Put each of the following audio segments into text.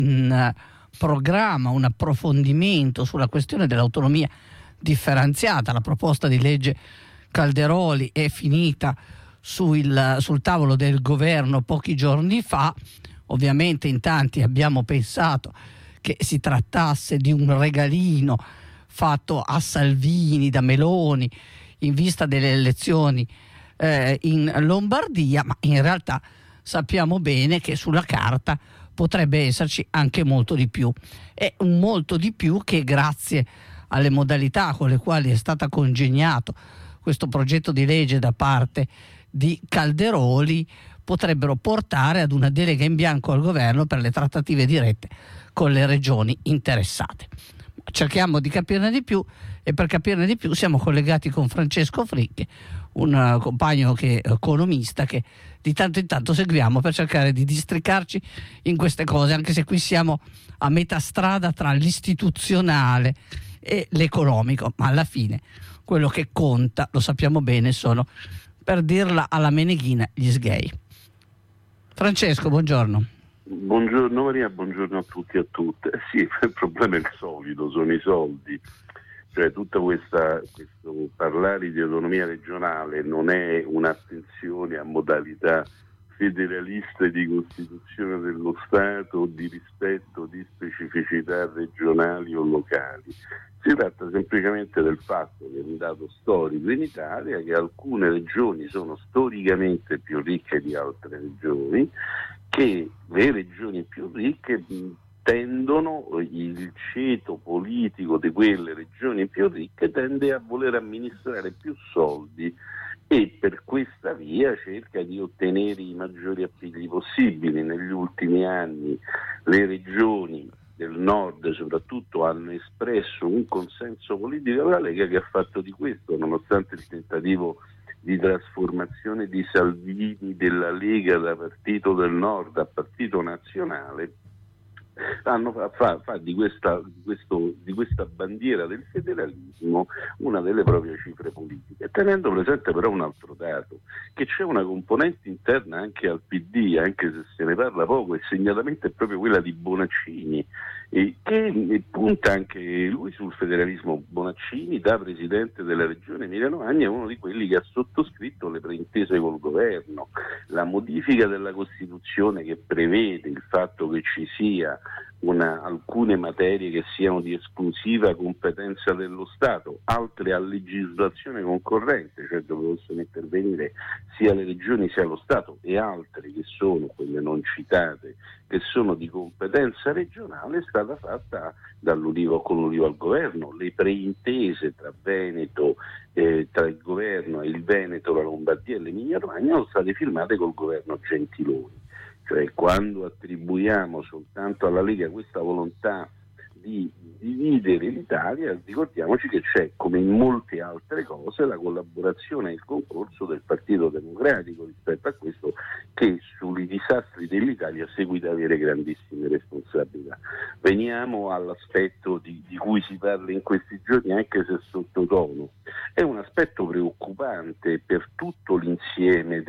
programma un approfondimento sulla questione dell'autonomia differenziata. La proposta di legge Calderoli è finita sul tavolo del governo pochi giorni fa. Ovviamente in tanti abbiamo pensato che si trattasse di un regalino fatto a Salvini da Meloni in vista delle elezioni in Lombardia, ma in realtà sappiamo bene che sulla carta potrebbe esserci anche molto di più, e un molto di più che, grazie alle modalità con le quali è stata congegnato questo progetto di legge da parte di Calderoli, potrebbero portare ad una delega in bianco al governo per le trattative dirette con le regioni interessate. Cerchiamo di capirne di più, e per capirne di più siamo collegati con Francesco Fricche, un compagno economista che di tanto in tanto seguiamo per cercare di districarci in queste cose, anche se qui siamo a metà strada tra l'istituzionale e l'economico, ma alla fine quello che conta, lo sappiamo bene, sono, per dirla alla Meneghina, gli sgay. Francesco, buongiorno. Buongiorno Maria, buongiorno a tutti e a tutte. Sì, il problema è il solito, sono i soldi. Cioè questo parlare di autonomia regionale non è un'attenzione a modalità federaliste di costituzione dello Stato o di rispetto di specificità regionali o locali. Si tratta semplicemente del fatto che è un dato storico in Italia che alcune regioni sono storicamente più ricche di altre regioni, che le regioni più ricche tendono, il ceto politico di quelle regioni più ricche tende a voler amministrare più soldi e per questa via cerca di ottenere i maggiori appigli possibili. Negli ultimi anni le regioni del nord soprattutto hanno espresso un consenso politico alla Lega, che ha fatto di questo, nonostante il tentativo di trasformazione di Salvini della Lega da partito del nord a partito nazionale, fa di questa bandiera del federalismo una delle proprie cifre politiche, tenendo presente però un altro dato, che c'è una componente interna anche al PD, anche se se ne parla poco, e segnatamente è proprio quella di Bonaccini, che punta anche lui sul federalismo. Bonaccini, da presidente della regione Emilia-Romagna, è uno di quelli che ha sottoscritto le preintese col governo, la modifica della Costituzione che prevede il fatto che ci sia alcune materie che siano di esclusiva competenza dello Stato, altre a legislazione concorrente, cioè dove possono intervenire sia le regioni sia lo Stato, e altre che sono quelle non citate, che sono di competenza regionale, è stata fatta con l'Ulivo al governo. Le preintese tra Veneto, tra il governo e il Veneto, la Lombardia e l'Emilia Romagna sono state firmate col governo Gentiloni. Cioè, quando attribuiamo soltanto alla Lega questa volontà di dividere l'Italia, ricordiamoci che c'è, come in molte altre cose, la collaborazione e il concorso del Partito Democratico rispetto a questo, che sui disastri dell'Italia seguita avere grandissime responsabilità. Veniamo all'aspetto di cui si parla in questi giorni, anche se sottotono. È un aspetto preoccupante per tutto l'insieme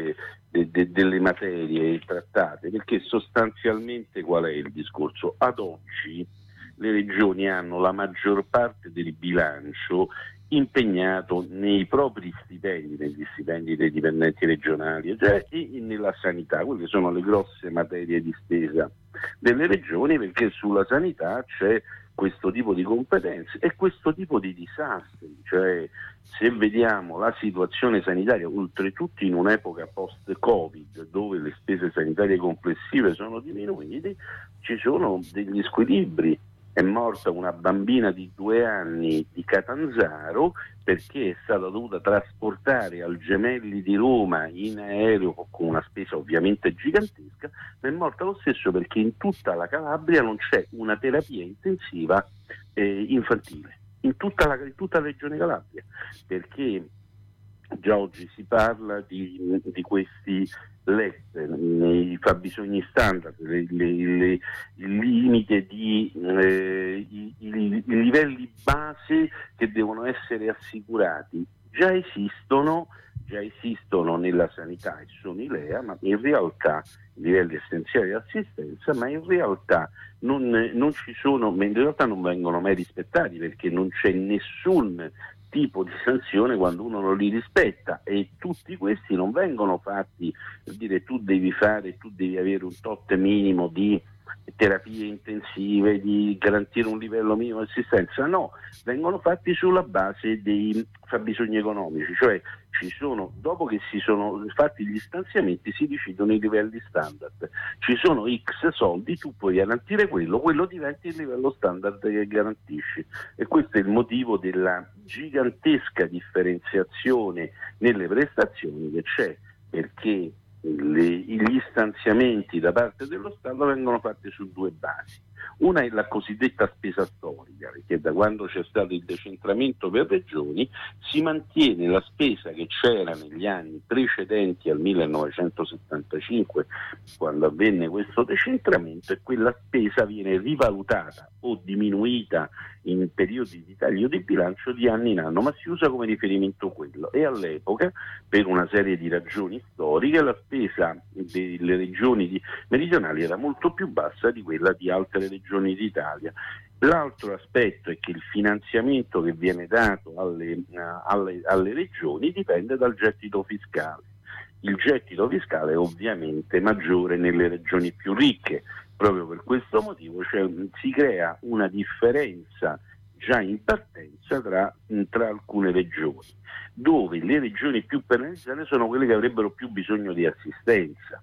delle materie trattate, perché sostanzialmente qual è il discorso? Ad oggi le regioni hanno la maggior parte del bilancio impegnato nei propri stipendi, negli stipendi dei dipendenti regionali, cioè, e nella sanità. Quelle sono le grosse materie di spesa delle regioni, perché sulla sanità c'è questo tipo di competenze e questo tipo di disastri. Cioè, se vediamo la situazione sanitaria, oltretutto in un'epoca post-Covid, dove le spese sanitarie complessive sono diminuite, ci sono degli squilibri. È morta una bambina di 2 anni di Catanzaro perché è stata dovuta trasportare al Gemelli di Roma in aereo con una spesa ovviamente gigantesca, ma è morta lo stesso perché in tutta la Calabria non c'è una terapia intensiva infantile, in tutta la regione Calabria, perché già oggi si parla di questi LEP, i fabbisogni standard, il limite i livelli base che devono essere assicurati. Già già esistono nella sanità e sono i LEA, ma in realtà i livelli essenziali di assistenza, ma in realtà non ci sono, in realtà non vengono mai rispettati, perché non c'è nessun tipo di sanzione quando uno non li rispetta, e tutti questi non vengono fatti per dire tu devi avere un tot minimo di terapie intensive, di garantire un livello minimo di assistenza. No, vengono fatti sulla base dei fabbisogni economici, cioè dopo che si sono fatti gli stanziamenti si decidono i livelli standard, ci sono X soldi, tu puoi garantire quello diventa il livello standard che garantisci, e questo è il motivo della gigantesca differenziazione nelle prestazioni che c'è, perché gli stanziamenti da parte dello Stato vengono fatti su due basi. Una è la cosiddetta spesa storica, perché da quando c'è stato il decentramento per regioni si mantiene la spesa che c'era negli anni precedenti al 1975, quando avvenne questo decentramento, e quella spesa viene rivalutata o diminuita in periodi di taglio di bilancio di anno in anno, ma si usa come riferimento quello. E all'epoca, per una serie di ragioni storiche, la spesa delle regioni meridionali era molto più bassa di quella di altre regioni d'Italia. L'altro aspetto è che il finanziamento che viene dato alle regioni dipende dal gettito fiscale. Il gettito fiscale è ovviamente maggiore nelle regioni più ricche. Proprio per questo motivo si crea una differenza già in partenza tra alcune regioni, dove le regioni più penalizzate sono quelle che avrebbero più bisogno di assistenza.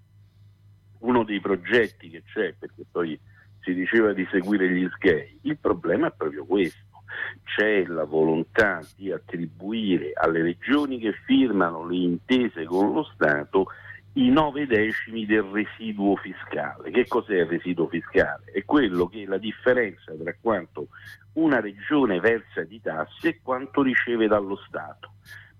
Uno dei progetti che c'è, perché poi si diceva di seguire gli SGEI, il problema è proprio questo: c'è la volontà di attribuire alle regioni che firmano le intese con lo Stato i 9/10 del residuo fiscale. Che cos'è il residuo fiscale? È quello che è la differenza tra quanto una regione versa di tasse e quanto riceve dallo Stato.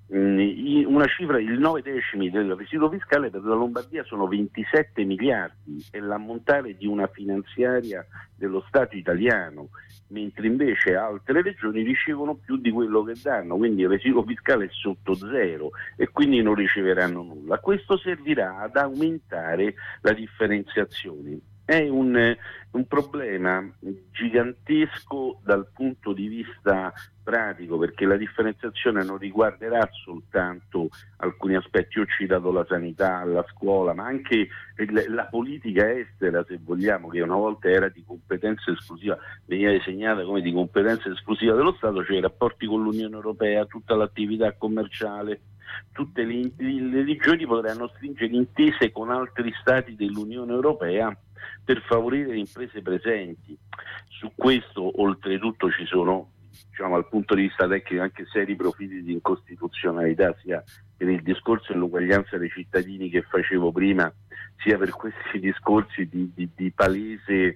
Una cifra, il 9/10 del residuo fiscale per la Lombardia sono 27 miliardi, è l'ammontare di una finanziaria dello Stato italiano, mentre invece altre regioni ricevono più di quello che danno, quindi il residuo fiscale è sotto zero e quindi non riceveranno nulla. Questo servirà ad aumentare la differenziazione. È un problema gigantesco dal punto di vista pratico, perché la differenziazione non riguarderà soltanto alcuni aspetti. Io ho citato la sanità, la scuola, ma anche la politica estera, se vogliamo, che una volta era di competenza esclusiva, veniva disegnata come di competenza esclusiva dello Stato, cioè i rapporti con l'Unione Europea, tutta l'attività commerciale. Tutte le regioni potranno stringere intese con altri stati dell'Unione Europea per favorire le imprese presenti. Su questo oltretutto ci sono, dal punto di vista tecnico, anche seri profili di incostituzionalità, sia per il discorso dell'uguaglianza dei cittadini che facevo prima, sia per questi discorsi di palese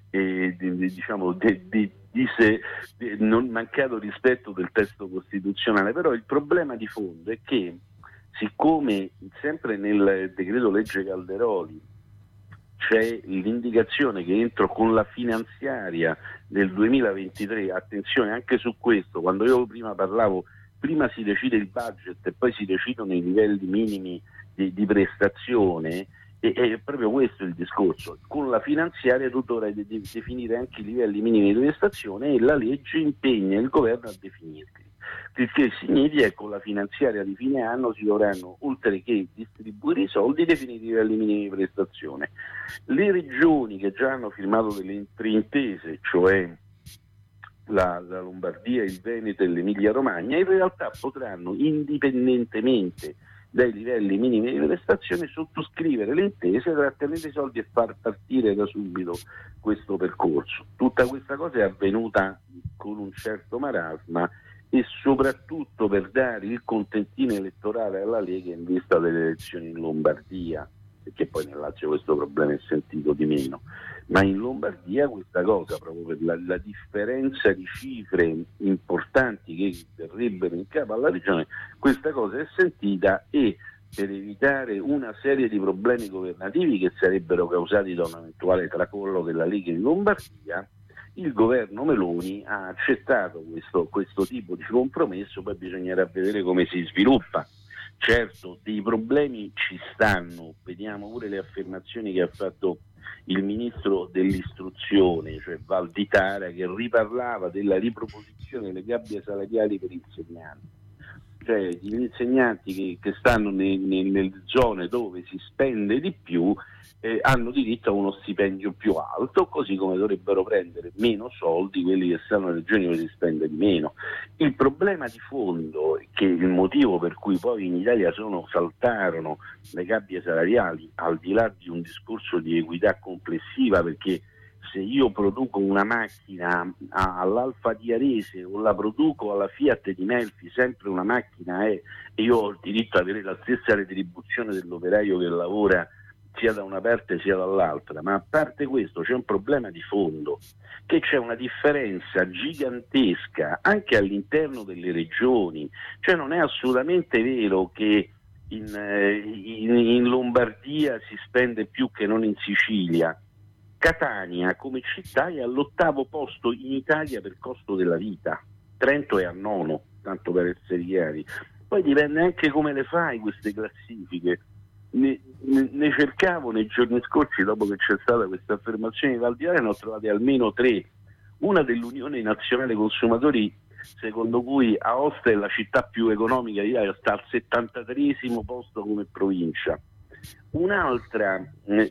non mancato rispetto del testo costituzionale. Però il problema di fondo è che, siccome sempre nel decreto legge Calderoli c'è l'indicazione che entro con la finanziaria del 2023, attenzione anche su questo, quando io prima parlavo, prima si decide il budget e poi si decidono i livelli minimi di prestazione, è proprio questo il discorso: con la finanziaria tu dovrai definire anche i livelli minimi di prestazione, e la legge impegna il governo a definirli. Il che significa che con la finanziaria di fine anno si dovranno, oltre che distribuire i soldi, definire i livelli minimi di prestazione. Le regioni che già hanno firmato delle intese, cioè la Lombardia, il Veneto e l'Emilia Romagna, in realtà potranno, indipendentemente dai livelli minimi di prestazione, sottoscrivere le intese, trattenere i soldi e far partire da subito questo percorso. Tutta questa cosa è avvenuta con un certo marasma, e soprattutto per dare il contentino elettorale alla Lega in vista delle elezioni in Lombardia, perché poi nel Lazio questo problema è sentito di meno, ma in Lombardia questa cosa, proprio per la differenza di cifre importanti che verrebbero in capo alla regione, questa cosa è sentita, e per evitare una serie di problemi governativi che sarebbero causati da un eventuale tracollo della Lega in Lombardia, il governo Meloni ha accettato questo tipo di compromesso. Poi bisognerà vedere come si sviluppa. Certo, dei problemi ci stanno, vediamo pure le affermazioni che ha fatto il ministro dell'istruzione, cioè Valditara, che riparlava della riproposizione delle gabbie salariali per gli insegnanti. Cioè gli insegnanti che stanno nelle zone dove si spende di più hanno diritto a uno stipendio più alto, così come dovrebbero prendere meno soldi quelli che stanno nelle regioni dove si spende di meno. Il problema di fondo, che il motivo per cui poi in Italia saltarono le gabbie salariali, al di là di un discorso di equità complessiva, perché se io produco una macchina all'Alfa di Arese o la produco alla Fiat di Melfi, sempre una macchina è, e io ho il diritto ad avere la stessa retribuzione dell'operaio che lavora sia da una parte sia dall'altra. Ma a parte questo c'è un problema di fondo, che c'è una differenza gigantesca anche all'interno delle regioni. Cioè non è assolutamente vero che in Lombardia si spende più che non in Sicilia. Catania come città è all'8° posto in Italia per costo della vita, Trento è al 9°, tanto per essere chiari. Poi dipende anche come le fai queste classifiche. Ne cercavo nei giorni scorsi, dopo che c'è stata questa affermazione di Valditara, ne ho trovate almeno 3. Una dell'Unione Nazionale Consumatori, secondo cui Aosta è la città più economica d'Italia, sta al 73° posto come provincia. Un'altra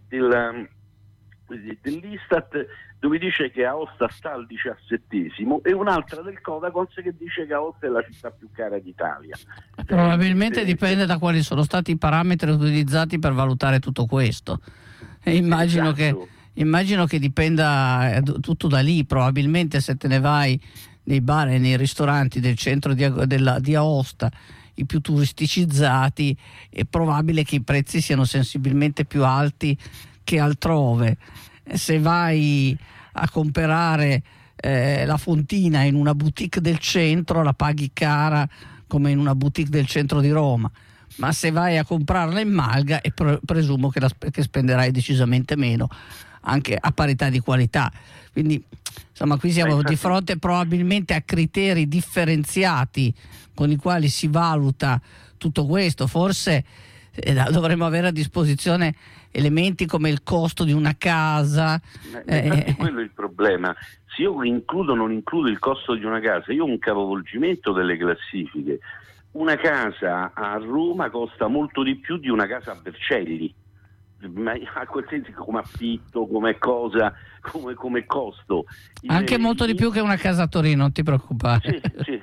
dell'Istat, dove dice che Aosta sta al 17°, e un'altra del Codacons che dice che Aosta è la città più cara d'Italia. Probabilmente dipende da quali sono stati i parametri utilizzati per valutare tutto questo. E immagino che dipenda tutto da lì. Probabilmente se te ne vai nei bar e nei ristoranti del centro di Aosta, i più turisticizzati, è probabile che i prezzi siano sensibilmente più alti che altrove. Se vai a comprare la fontina in una boutique del centro, la paghi cara come in una boutique del centro di Roma, ma se vai a comprarla in Malga presumo che spenderai decisamente meno, anche a parità di qualità. Quindi insomma qui siamo di fronte probabilmente a criteri differenziati con i quali si valuta tutto questo. Forse dovremmo avere a disposizione elementi come il costo di una casa. Infatti quello è il problema. Se io includo o non includo il costo di una casa, io ho un capovolgimento delle classifiche. Una casa a Roma costa molto di più di una casa a Vercelli, ma a quel senso come affitto, come cosa, come costo. Anche molto di più che una casa a Torino, non ti preoccupare. Sì,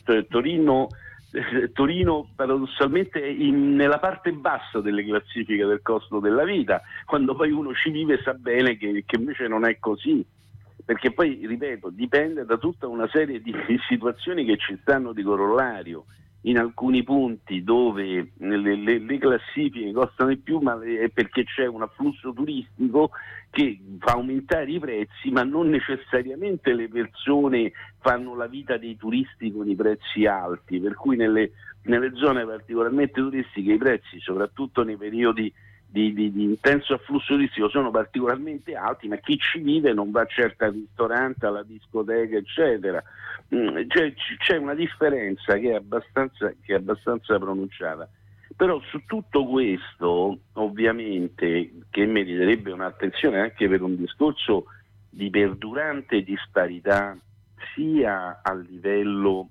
Torino paradossalmente è nella parte bassa delle classifiche del costo della vita, quando poi uno ci vive sa bene che invece non è così, perché poi, ripeto, dipende da tutta una serie di situazioni che ci stanno di corollario. In alcuni punti dove le classifiche costano di più, ma è perché c'è un afflusso turistico che fa aumentare i prezzi, ma non necessariamente le persone fanno la vita dei turisti con i prezzi alti, per cui nelle zone particolarmente turistiche i prezzi, soprattutto nei periodi di intenso afflusso turistico, sono particolarmente alti, ma chi ci vive non va certo al ristorante, alla discoteca, eccetera. C'è una differenza che è abbastanza pronunciata. Però su tutto questo, ovviamente, che meriterebbe un'attenzione anche per un discorso di perdurante disparità sia a livello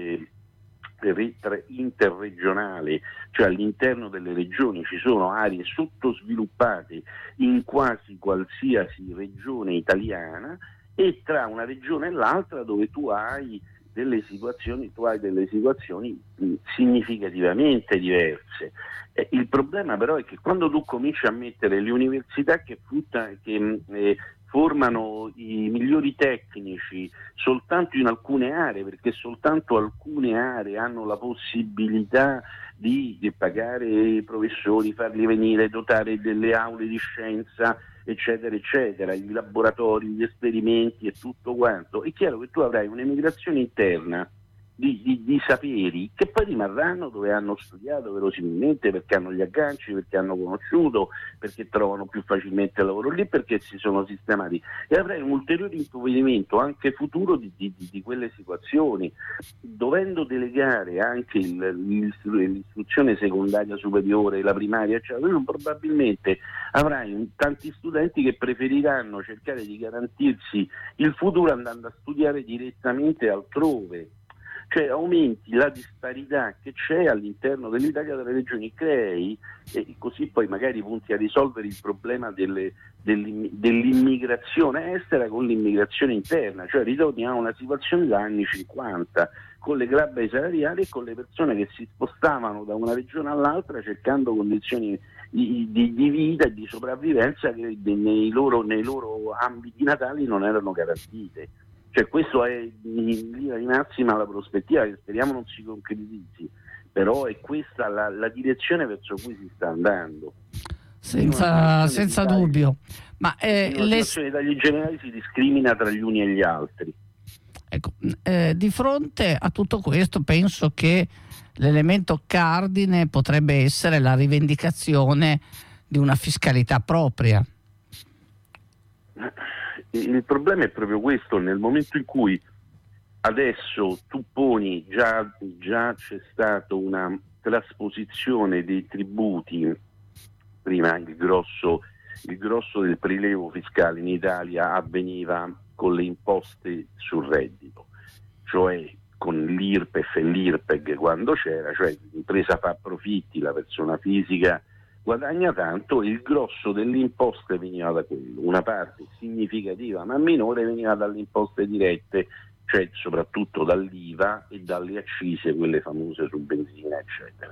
interregionale, cioè all'interno delle regioni ci sono aree sottosviluppate in quasi qualsiasi regione italiana, e tra una regione e l'altra dove tu hai delle situazioni significativamente diverse. Il problema però è che quando tu cominci a mettere le università che formano i migliori tecnici soltanto in alcune aree, perché soltanto alcune aree hanno la possibilità di pagare i professori, farli venire, dotare delle aule di scienza, eccetera, eccetera, i laboratori, gli esperimenti e tutto quanto, è chiaro che tu avrai un'emigrazione interna di saperi che poi rimarranno dove hanno studiato verosimilmente, perché hanno gli agganci, perché hanno conosciuto, perché trovano più facilmente il lavoro lì, perché si sono sistemati, e avrai un ulteriore impoverimento anche futuro di quelle situazioni, dovendo delegare anche l'istruzione secondaria superiore, la primaria, eccetera. Probabilmente avrai tanti studenti che preferiranno cercare di garantirsi il futuro andando a studiare direttamente altrove. Cioè aumenti la disparità che c'è all'interno dell'Italia tra le regioni, crei, e così poi magari punti a risolvere il problema dell'immigrazione estera con l'immigrazione interna, cioè ritorni a una situazione da anni 50 con le grabbe salariali e con le persone che si spostavano da una regione all'altra cercando condizioni di vita e di sopravvivenza che nei loro ambiti natali non erano garantite. Cioè questo è in linea di massima la prospettiva, che speriamo non si concretizzi, però è questa la direzione verso cui si sta andando. Senza dubbio. Ma in una situazione dagli generali si discrimina tra gli uni e gli altri. Ecco, di fronte a tutto questo penso che l'elemento cardine potrebbe essere la rivendicazione di una fiscalità propria. Il problema è proprio questo: nel momento in cui adesso tu poni, già c'è stata una trasposizione dei tributi, prima il grosso del prelievo fiscale in Italia avveniva con le imposte sul reddito, cioè con l'IRPEF e l'IRPEG quando c'era, cioè l'impresa fa profitti, la persona fisica guadagna tanto, il grosso delle imposte veniva da quello, una parte significativa ma minore veniva dalle imposte dirette, cioè soprattutto dall'IVA e dalle accise, quelle famose su benzina eccetera.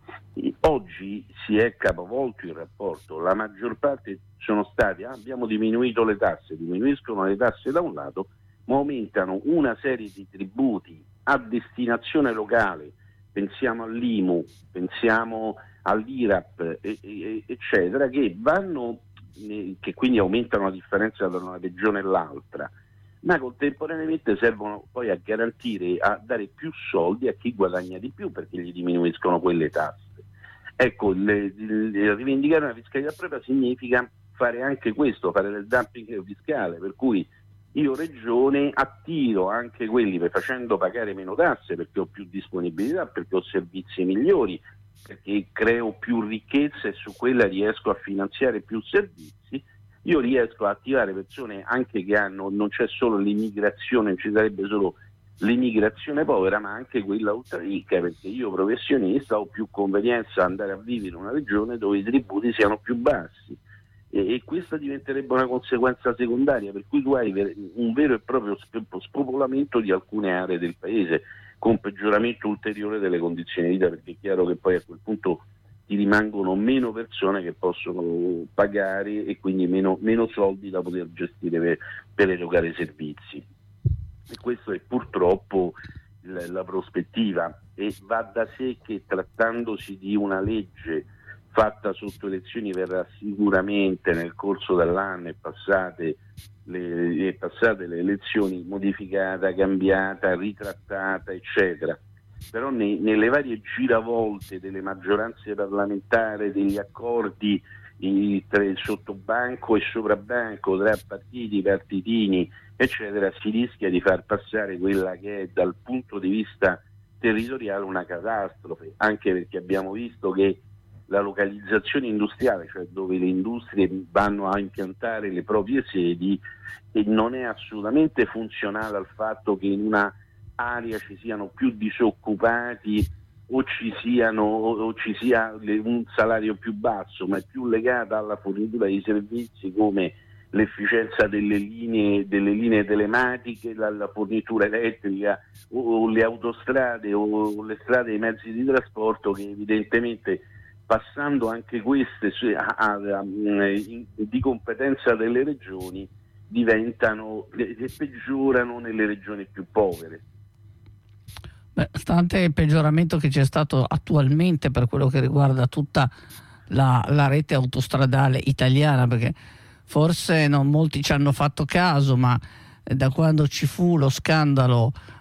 Oggi si è capovolto il rapporto, la maggior parte sono stati abbiamo diminuito le tasse, diminuiscono le tasse da un lato, ma aumentano una serie di tributi a destinazione locale, pensiamo all'IMU, pensiamo all'IRAP eccetera, che quindi aumentano la differenza tra una regione e l'altra, ma contemporaneamente servono poi a garantire, a dare più soldi a chi guadagna di più, perché gli diminuiscono quelle tasse. Ecco, rivendicare una fiscalità propria significa fare anche questo, fare del dumping fiscale, per cui io regione attiro anche quelli facendo pagare meno tasse, perché ho più disponibilità, perché ho servizi migliori, perché creo più ricchezza e su quella riesco a finanziare più servizi. Io riesco a attivare persone anche che non c'è solo l'immigrazione, non ci sarebbe solo l'immigrazione povera, ma anche quella ultra ricca, perché io professionista ho più convenienza ad andare a vivere in una regione dove i tributi siano più bassi, e questa diventerebbe una conseguenza secondaria, per cui tu hai un vero e proprio spopolamento di alcune aree del paese, con peggioramento ulteriore delle condizioni di vita, perché è chiaro che poi a quel punto ti rimangono meno persone che possono pagare e quindi meno soldi da poter gestire per erogare servizi. E questo è purtroppo la prospettiva, e va da sé che, trattandosi di una legge fatta sotto elezioni, verrà sicuramente nel corso dell'anno e passate le elezioni modificata, cambiata, ritrattata eccetera, però nelle varie giravolte delle maggioranze parlamentari, degli accordi tra il sottobanco e soprabanco, tra partiti, partitini eccetera, si rischia di far passare quella che è dal punto di vista territoriale una catastrofe, anche perché abbiamo visto che la localizzazione industriale, cioè dove le industrie vanno a impiantare le proprie sedi, e non è assolutamente funzionale al fatto che in una area ci siano più disoccupati o ci sia un salario più basso, ma è più legata alla fornitura di servizi come l'efficienza delle linee telematiche, la fornitura elettrica o le autostrade o le strade e i mezzi di trasporto, che evidentemente, passando anche queste di competenza delle regioni, peggiorano nelle regioni più povere. Stante il peggioramento che c'è stato attualmente per quello che riguarda tutta la rete autostradale italiana, perché forse non molti ci hanno fatto caso, ma da quando ci fu lo scandalo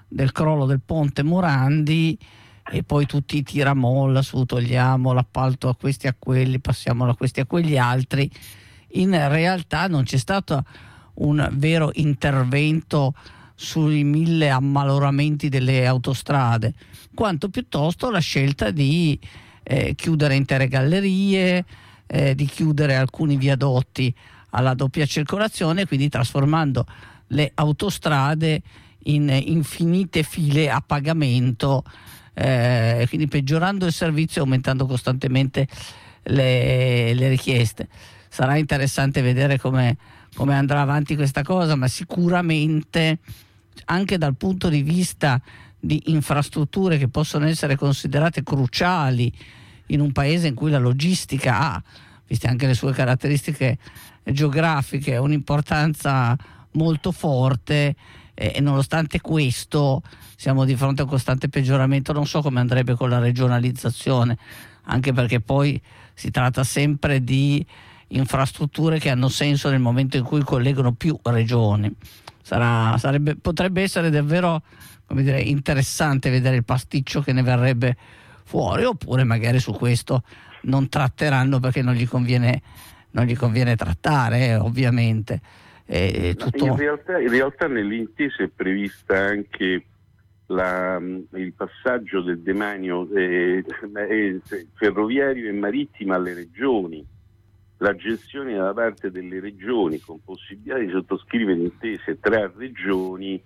del crollo del ponte Morandi, e poi tutti i tiramolla su, togliamo l'appalto a questi a quelli, passiamo da questi a quegli altri. In realtà non c'è stato un vero intervento sui 1000 ammaloramenti delle autostrade, quanto piuttosto la scelta di chiudere intere gallerie, di chiudere alcuni viadotti alla doppia circolazione, quindi trasformando le autostrade in infinite file a pagamento, quindi peggiorando il servizio e aumentando costantemente le richieste. Sarà interessante vedere come andrà avanti questa cosa, ma sicuramente anche dal punto di vista di infrastrutture che possono essere considerate cruciali in un paese in cui la logistica ha, viste anche le sue caratteristiche geografiche, un'importanza molto forte, e nonostante questo siamo di fronte a un costante peggioramento. Non so come andrebbe con la regionalizzazione, anche perché poi si tratta sempre di infrastrutture che hanno senso nel momento in cui collegano più regioni. Potrebbe essere davvero, come dire, interessante vedere il pasticcio che ne verrebbe fuori, oppure magari su questo non tratteranno perché non gli conviene trattare, ovviamente. Tutto... In realtà nell'intesa è prevista anche il passaggio del demanio ferroviario e marittimo alle regioni, la gestione da parte delle regioni con possibilità di sottoscrivere intese tra regioni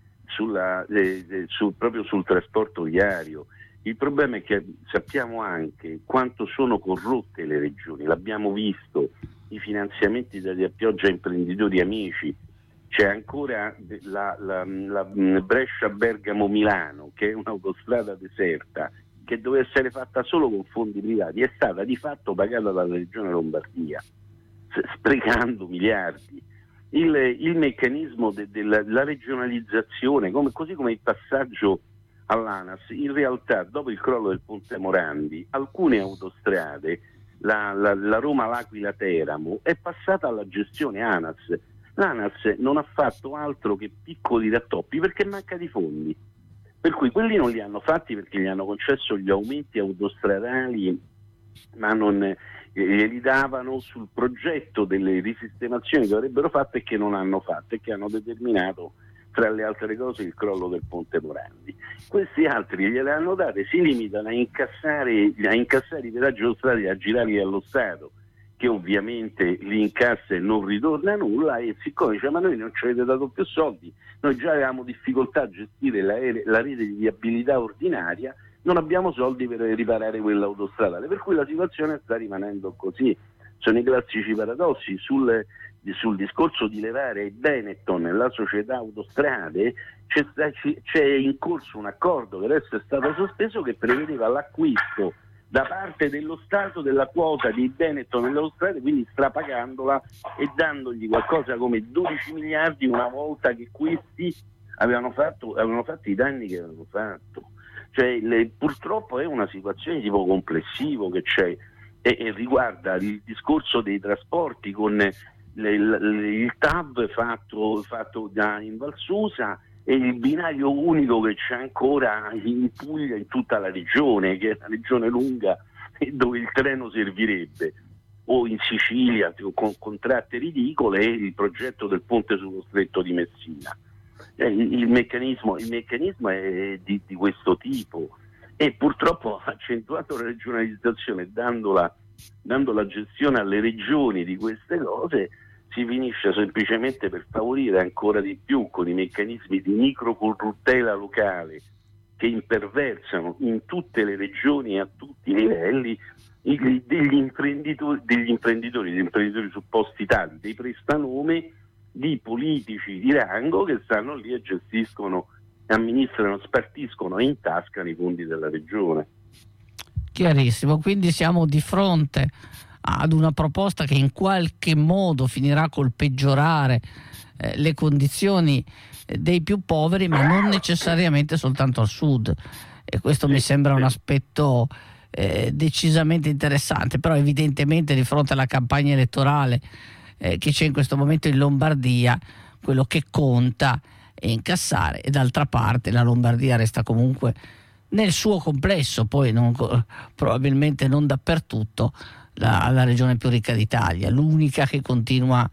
proprio sul trasporto viario. Il problema è che sappiamo anche quanto sono corrotte le regioni, l'abbiamo visto, i finanziamenti dati a pioggia a imprenditori amici. C'è ancora la Brescia-Bergamo-Milano, che è un'autostrada deserta, che doveva essere fatta solo con fondi privati, è stata di fatto pagata dalla regione Lombardia, sprecando miliardi. Il meccanismo della regionalizzazione, così come il passaggio all'ANAS, in realtà dopo il crollo del ponte Morandi alcune autostrade, la Roma-L'Aquila-Teramo, è passata alla gestione ANAS. L'ANAS non ha fatto altro che piccoli rattoppi perché manca di fondi, per cui quelli non li hanno fatti perché gli hanno concesso gli aumenti autostradali, ma non li davano sul progetto delle risistemazioni che avrebbero fatto e che non hanno fatto, e che hanno determinato, tra le altre cose, il crollo del ponte Morandi. Questi altri gliele hanno date, si limitano a incassare i pedaggi autostradali, a girarli allo Stato, che ovviamente li incassa e non ritorna nulla, e siccome dice ma noi non ci avete dato più soldi, noi già avevamo difficoltà a gestire la rete di viabilità ordinaria, non abbiamo soldi per riparare quella autostradale, per cui la situazione sta rimanendo così. Sono i classici paradossi. Sul discorso di levare Benetton, la società autostrade, c'è in corso un accordo che adesso è stato sospeso, che prevedeva l'acquisto da parte dello Stato della quota di Benetton nelle autostrade, quindi strapagandola e dandogli qualcosa come 12 miliardi una volta che questi avevano fatto i danni che avevano fatto. Cioè, purtroppo è una situazione di tipo complessivo che c'è, e riguarda il discorso dei trasporti con il TAV fatto in Valsusa, e il binario unico che c'è ancora in Puglia, in tutta la regione, che è una regione lunga e dove il treno servirebbe, o in Sicilia con tratte ridicole, e il progetto del ponte sullo stretto di Messina. Il meccanismo è di questo tipo, e purtroppo ha accentuato la regionalizzazione, dando la gestione alle regioni di queste cose. Si finisce semplicemente per favorire ancora di più, con i meccanismi di microcorruttela locale che imperversano in tutte le regioni e a tutti i livelli, degli imprenditori su posti tali, dei prestanome, di politici di rango che stanno lì e gestiscono, amministrano, spartiscono e intascano i fondi della regione. Chiarissimo, quindi siamo di fronte ad una proposta che in qualche modo finirà col peggiorare le condizioni dei più poveri, ma non necessariamente soltanto al sud, e questo mi sembra un aspetto decisamente interessante. Però evidentemente di fronte alla campagna elettorale che c'è in questo momento in Lombardia, quello che conta e incassare, e d'altra parte la Lombardia resta comunque nel suo complesso, poi probabilmente non dappertutto, la regione più ricca d'Italia, l'unica che continua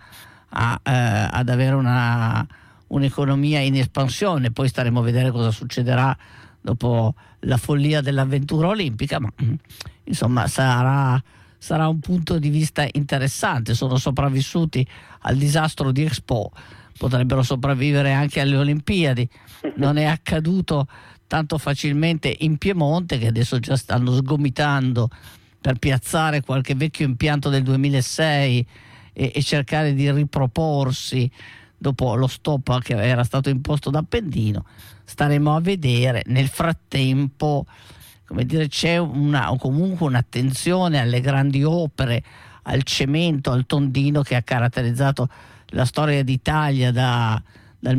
ad avere un'economia in espansione. Poi staremo a vedere cosa succederà dopo la follia dell'avventura olimpica, ma insomma sarà un punto di vista interessante. Sono sopravvissuti al disastro di Expo, potrebbero sopravvivere anche alle Olimpiadi. Non è accaduto tanto facilmente in Piemonte, che adesso già stanno sgomitando per piazzare qualche vecchio impianto del 2006 e cercare di riproporsi dopo lo stop che era stato imposto da Appendino. Staremo a vedere. Nel frattempo, come dire, c'è comunque un'attenzione alle grandi opere, al cemento, al tondino, che ha caratterizzato la storia d'Italia dal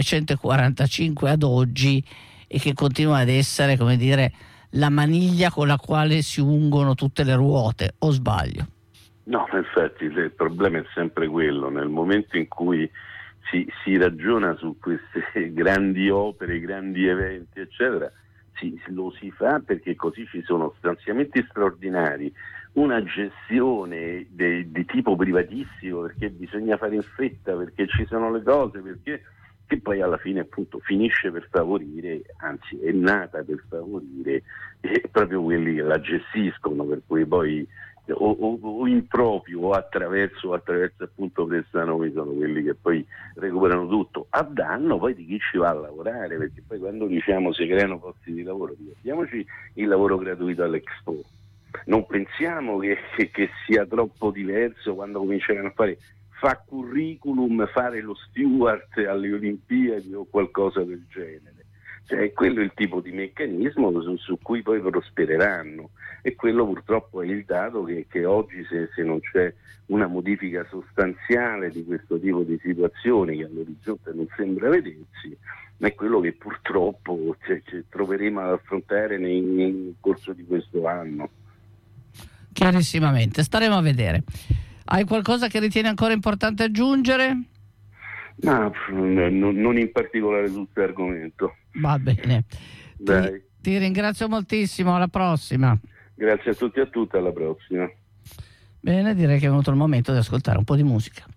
1945 ad oggi, e che continua ad essere, come dire, la maniglia con la quale si ungono tutte le ruote. O sbaglio? No, infatti il problema è sempre quello: nel momento in cui si ragiona su queste grandi opere, grandi eventi, eccetera, lo si fa perché così ci sono stanziamenti straordinari, una gestione di tipo privatissimo, perché bisogna fare in fretta, perché ci sono le cose, perché che poi alla fine appunto finisce per favorire, anzi è nata per favorire proprio quelli che la gestiscono, per cui poi o in proprio o attraverso appunto prestanomi sono quelli che poi recuperano tutto, a danno poi di chi ci va a lavorare, perché poi quando diciamo si creano posti di lavoro, ricordiamoci il lavoro gratuito all'Expo. Non pensiamo che sia troppo diverso quando cominceranno a fa curriculum, fare lo steward alle Olimpiadi o qualcosa del genere. Cioè, quello è il tipo di meccanismo su cui poi prospereranno, e quello purtroppo è il dato che oggi, se non c'è una modifica sostanziale di questo tipo di situazioni, che all'orizzonte non sembra vedersi, è quello che purtroppo troveremo ad affrontare nel corso di questo anno. Chiarissimamente, staremo a vedere. Hai qualcosa che ritieni ancora importante aggiungere? No, non in particolare su questo argomento. Va bene. Ti ringrazio moltissimo, alla prossima. Grazie a tutti e a tutte, alla prossima. Bene, direi che è venuto il momento di ascoltare un po' di musica.